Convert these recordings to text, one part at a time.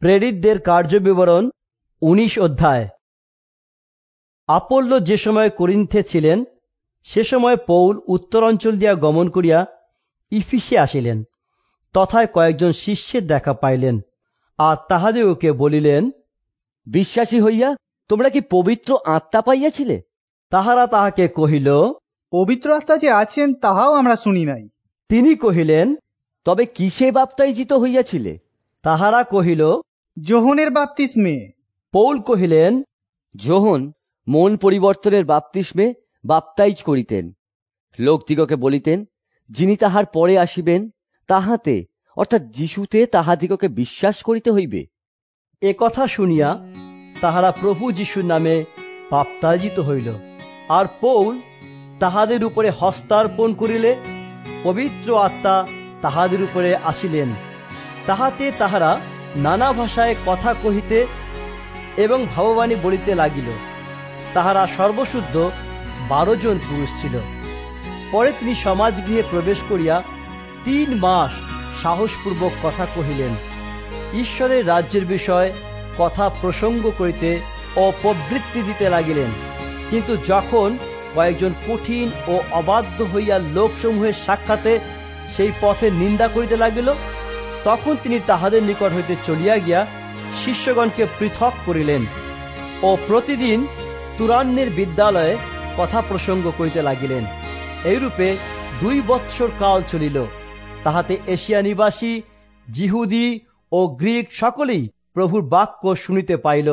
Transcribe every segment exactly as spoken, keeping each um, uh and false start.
প্রেরিতদের কার্যবিবরণ উনিশ অধ্যায়। আপোল্লো যে সময় করিন্থে ছিলেন, সে সময় পৌল উত্তরাঞ্চল দিয়া গমন করিয়া ইফিসে আসিলেন। তথায় কয়েকজন শিষ্যের দেখা পাইলেন, আর তাহাদিগকে বলিলেন, বিশ্বাসী হইয়া তোমরা কি পবিত্র আত্মা পাইয়াছিলে? তাহারা তাহাকে কহিল, পবিত্র আত্মা যে আছেন তাহাও আমরা শুনি নাই। তিনি কহিলেন, তবে কিসে বাপ্তাইজিত হইয়াছিলে? তাহারা কহিল, যোহনের বাপ্তিস্মে। পৌল কহিলেন, যোহন মন পরিবর্তনের বাপ্তিস্মে বাপ্তাইজ করিতেন। লোকদিগকে বলিতেন, যিনি তাহার পরে আসিবেন তাহাতে অর্থাৎ যিশুতে তাহাদিগকে বিশ্বাস করিতে হইবে। এ কথা শুনিয়া তাহারা প্রভু যিশুর নামে বাপ্তাইজিত হইল। আর পৌল তাহাদের উপরে হস্তার্পণ করিলে পবিত্র আত্মা তাহাদের উপরে আসিলেন। তাহাতে তাহারা নানা ভাষায় কথা কহিতে এবং ভাববাণী বলিতে লাগিল। তাহারা সর্বশুদ্ধ বারো জন পুরুষ ছিল। পরে তিনি সমাজগৃহে প্রবেশ করিয়া তিন মাস সাহসপূর্বক কথা কহিলেন, ঈশ্বরের রাজ্যের বিষয় কথা প্রসঙ্গ করিতে ও প্রবৃত্তি দিতে লাগিলেন। কিন্তু যখন কয়েকজন কঠিন ও অবাধ্য হইয়া লোকসমূহের সাক্ষাতে সেই পথের নিন্দা করিতে লাগিল, তখন তিনি তাহাদের নিকট হইতে চলিয়া গিয়া শিষ্যগণকে পৃথক করিলেন ও প্রতিদিন তুরান্নের বিদ্যালয়ে কথা প্রসঙ্গ করিতে লাগিলেন। এইরূপে দুই বৎসর কাল চলিল। তাহাতে এশিয়া নিবাসী, জিহুদি ও গ্রীক সকলেই প্রভুর বাক্য শুনিতে পাইল।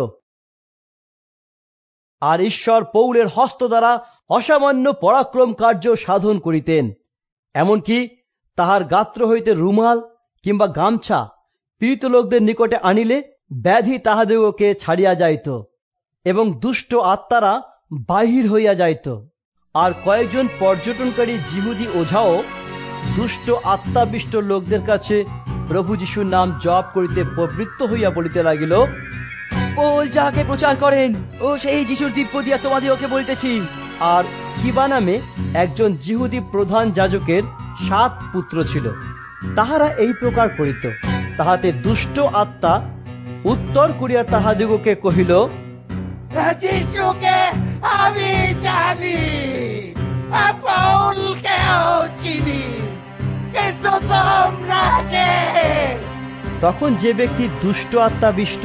আর ঈশ্বর পৌলের হস্ত দ্বারা অসামান্য পরাক্রম কার্য সাধন করিতেন। এমনকি তাহার গাত্র হইতে রুমাল কিংবা গামছা পীড়িত লোকদের নিকটে আনিলে ব্যাধি তাহাদিগকে ছাড়িয়া যাইত এবং দুষ্ট আত্মারা বাহির হইয়া যাইত। আর কয়েকজন পর্যটনকারী জিহুদি ওঝাও দুষ্ট আত্মাবিষ্ট লোকদের কাছে প্রভু যিশুর নাম জপ করিতে প্রবৃত্ত হইয়া বলিতে লাগিল, পৌল যাহাকে প্রচার করেন ও সেই যিশুর দিব্য দিয়া তোমাদিগকে বলিতেছি। আর স্কিবা নামে একজন জিহুদি প্রধান যাজকের সাত পুত্র ছিল। তাহারা এই প্রকার করিত। তাহাতে দুষ্ট আত্মা উত্তর করিয়া তাহাদিগকে কহিল, যিশুকে আমি জানি, পৌলকেও চিনি, কিন্তু তোমরা কে? তখন যে ব্যক্তি দুষ্ট আত্মাবিষ্ট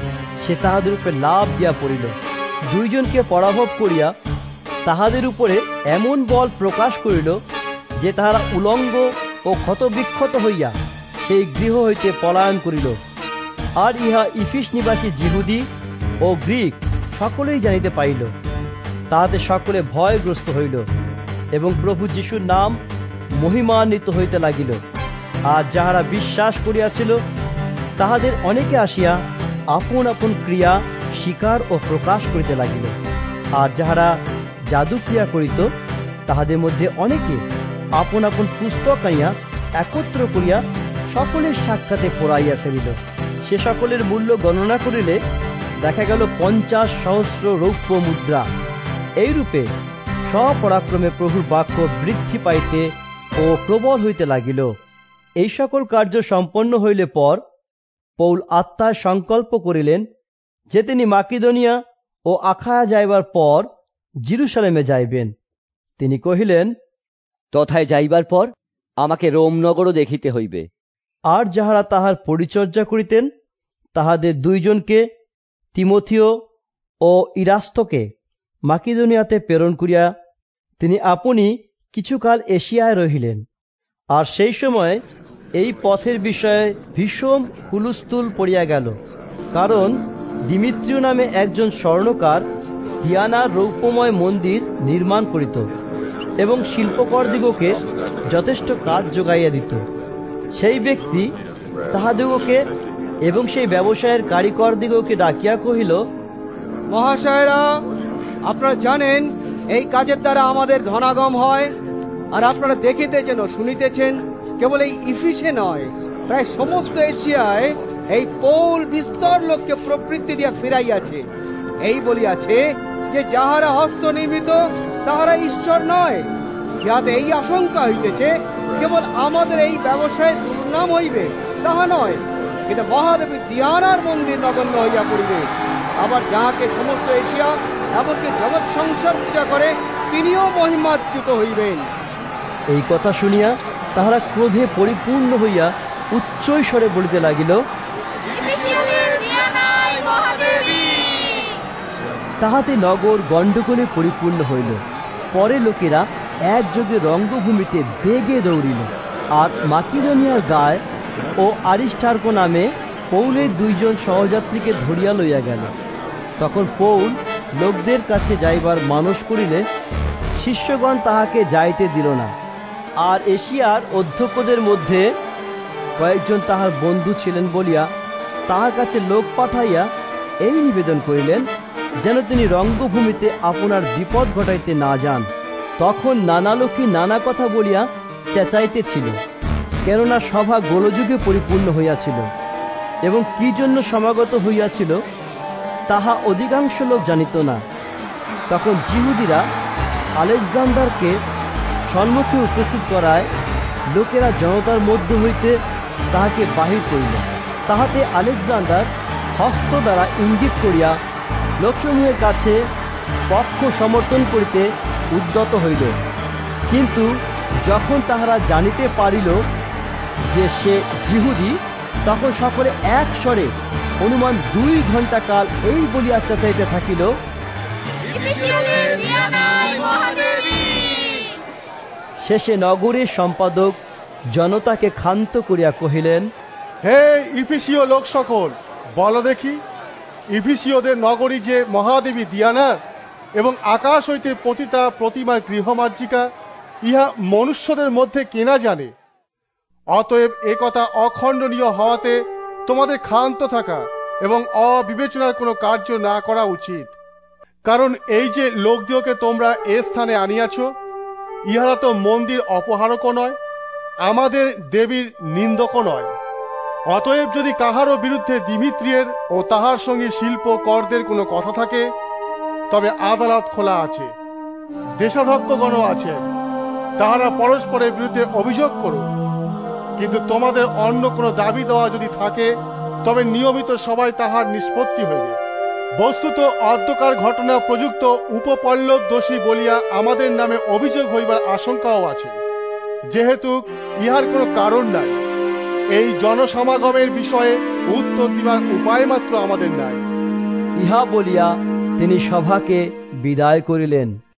সে তাহাদের উপরে লাভ দিয়া পড়িল। দুইজনকে পরাভব করিয়া তাহাদের উপরে এমন বল প্রকাশ করিল যে তাহারা উলঙ্গ ও ক্ষতবিক্ষত হইয়া সেই গৃহ হইতে পলায়ন করিল। আর ইহা ইফিস নিবাসী জিহুদি ও গ্রীক সকলেই জানিতে পাইল। তাহাতে সকলে ভয়গ্রস্ত হইল এবং প্রভু যিশুর নাম মহিমান্বিত হইতে লাগিল। আর যাহারা বিশ্বাস করিয়াছিল তাহাদের অনেকে আসিয়া আপন আপন ক্রিয়া স্বীকার ও প্রকাশ করিতে লাগিল। আর যাহারা জাদু ক্রিয়া করিত তাহাদের মধ্যে অনেকে আপন আপন পুস্তক আনিয়া একত্র করিয়া সকলের সাক্ষাতে পড়াইয়া ফেলিল। সে সকলের মূল্য গণনা করিলে দেখা গেল পঞ্চাশ সহস্র রৌপ্য মুদ্রা। এইরূপে স্বপরাক্রমে প্রভুর বাক্য বৃদ্ধি পাইতে ও প্রবল হইতে লাগিল। এই সকল কার্য সম্পন্ন হইলে পর পৌল আত্মায় সংকল্প করিলেন যে তিনি মাকিদনিয়া ও আখায়া যাইবার পর জেরুজালেমে যাইবেন। তিনি কহিলেন, তথায় যাইবার পর আমাকে রোম নগরও দেখিতে হইবে। আর যাহারা তাহার পরিচর্যা করিতেন তাহাদের দুইজনকে, তিমোথিও ও ইরাস্তকে মাকিদনিয়াতে প্রেরণ করিয়া তিনি আপনি কিছুকাল এশিয়ায় রহিলেন। আর সেই সময় এই পথের বিষয়ে ভীষণ হুলস্থুল পড়িয়া গেল, কারণ দিমিত্রিয় নামে একজন স্বর্ণকার দিয়ানার রৌপ্যময় মন্দির নির্মাণ করিত এবং শিল্পকরদিগকে যথেষ্ট কাজ যোগাইয়া দিত। সেই ব্যক্তি তাহাদিগকে এবং সেই ব্যবসায়ের কারিগরদিগকে ডাকিয়া কহিল, মহাশয়রা, আপনারা জানেন এই কাজের দ্বারা আমাদের ধনাগম হয়। আর আপনারা দেখিতেছেন ও শুনিতেছেন, কেবল এই ইফিসে নয়, প্রায় সমস্ত এশিয়ায় এই পৌল বিস্তর লোককে প্রবৃত্তি দিয়া ফিরাইয়াছে। এই বলিয়াছে যে যাহারা হস্ত নির্মিত তাহারা ঈশ্বর নয়। যাতে এই আশঙ্কা হইতেছে কেবল আমাদের এই ব্যবসায় দুর্নাম হইবে তাহা নয়, কিন্তু মহাদেবী দিয়ানার মন্দির নগণ্য হইয়া পড়িবে। আবার যাহাকে সমস্ত এশিয়া এমনকি জগৎ সংসার পূজা করে, তিনিও মহিমাচ্যুত হইবেন। এই কথা শুনিয়া তাহারা ক্রোধে পরিপূর্ণ হইয়া উচ্চৈ স্বরে বলিতে লাগিল, তাহাতে নগর গণ্ডগোলে পরিপূর্ণ হইল। পরে লোকেরা একযোগে রঙ্গভূমিতে বেগে দৌড়িল, আর মাকিদনিয়ার গায়ে ও আরিস্টার্ক নামে পৌলের দুইজন সহযাত্রীকে ধরিয়া লইয়া গেল। তখন পৌল লোকদের কাছে যাইবার মানস করিলে শিষ্যগণ তাহাকে যাইতে দিল না। আর এশিয়ার অধ্যক্ষদের মধ্যে কয়েকজন তাহার বন্ধু ছিলেন বলিয়া তাহার কাছে লোক পাঠাইয়া এই নিবেদন করিলেন, যেন তিনি রঙ্গভূমিতে আপনার বিপদ ঘটাইতে না যান। তখন নানা লোকই নানা কথা বলিয়া চেঁচাইতেছিল, কেননা সভা গোলযোগে পরিপূর্ণ হইয়াছিল, এবং কি জন্য সমাগত হইয়াছিল তাহা অধিকাংশ লোক জানিত না। তখন জিহুদিরা আলেকজান্ডারকে সম্মুখে উপস্থিত করায় লোকেরা জনতার মধ্য হইতে তাহাকে বাহির করিল। তাহাতে আলেকজান্ডার হস্ত দ্বারা ইঙ্গিত করিয়া লোকসমূহের কাছে পক্ষ সমর্থন করিতে উদ্যত হইল। কিন্তু যখন তাহারা জানিতে পারিল যে সে জিহুদি, তখন সকলে এক স্বরে অনুমান দুই ঘন্টা কাল এই বলিয়া চেঁচাইতে থাকিল, শেষে নগরের সম্পাদক জনতাকে ক্ষান্ত করিয়া কহিলেন, হে ইফিসীয় লোক সকল, বলো দেখি, ইফিসীয়দের নগরী যে মহাদেবী দিয়ানার এবং আকাশ হইতে পতিতা প্রতিমার গৃহমার্জিকা, ইহা মনুষ্যদের মধ্যে কেনা জানে। অতএব এ কথা অখণ্ডনীয় হওয়াতে তোমাদের ক্ষান্ত থাকা এবং অবিবেচনার কোনো কার্য না করা উচিত। কারণ এই যে লোকদিওকে তোমরা এ স্থানে আনিয়াছ, ইহারা তো মন্দির অপহারকও নয়, আমাদের দেবীর নিন্দকও নয়। অতএব যদি কাহারও বিরুদ্ধে দিমিত্রিয়ের ও তাহার সঙ্গে শিল্প করদের কোনো কথা থাকে, তবে আদালত খোলা আছে, দেশাধ্যক্ষগণও আছেন, তাহারা পরস্পরের বিরুদ্ধে অভিযোগ করুক। কিন্তু তোমাদের অন্য কোনো দাবি দেওয়া যদি থাকে, তবে নিয়মিত সবাই তাহার নিষ্পত্তি হইবে। বস্তুত অর্ধকার ঘটনা প্রযুক্ত উপপল্লব দোষী বলিয়া আমাদের নামে অভিযোগ হইবার আশঙ্কাও আছে, যেহেতু ইহার কোনো কারণ নাই। এই জনসমাগমের বিষয়ে উত্তর দিবার উপায় মাত্র আমাদের নাই। ইহা বলিয়া তিনি সভাকে বিদায় করিলেন।